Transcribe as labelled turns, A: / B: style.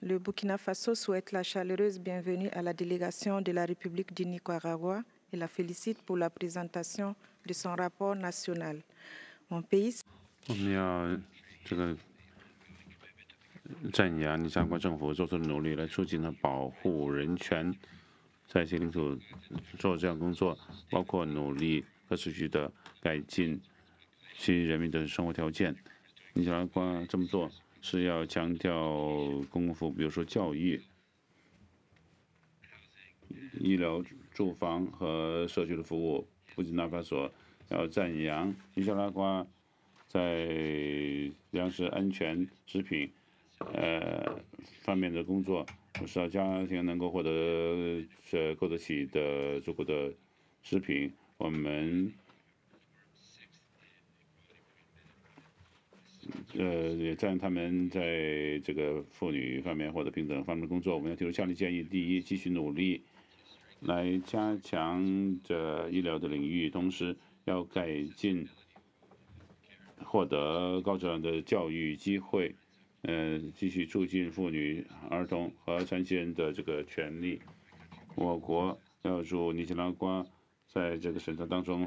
A: Le Burkina Faso souhaite la chaleureuse bienvenue à la délégation de la République du Nicaragua et la félicite pour la présentation de son rapport national. Mon pays
B: 我们要这个赞扬尼加拉瓜政府做出的努力，来促进和保护人权，在其领土做这样工作，包括努力可持续的改进其人民的生活条件。尼加拉瓜这么做是要强调公共服务，比如说教育、医疗、住房和社区的服务。布基纳法索要赞扬尼加拉瓜在粮食安全、食品方面的工作，使到家庭能够获得购得起的足够的食品。我们也赞扬他们在这个妇女方面获得平等方面的工作。我们要提出强烈建议：第一，继续努力来加强这医疗的领域，同时要改进获得高质量的教育机会，继续促进妇女、儿童和残疾人的这个权利。我国要祝尼加拉瓜在这个审查当中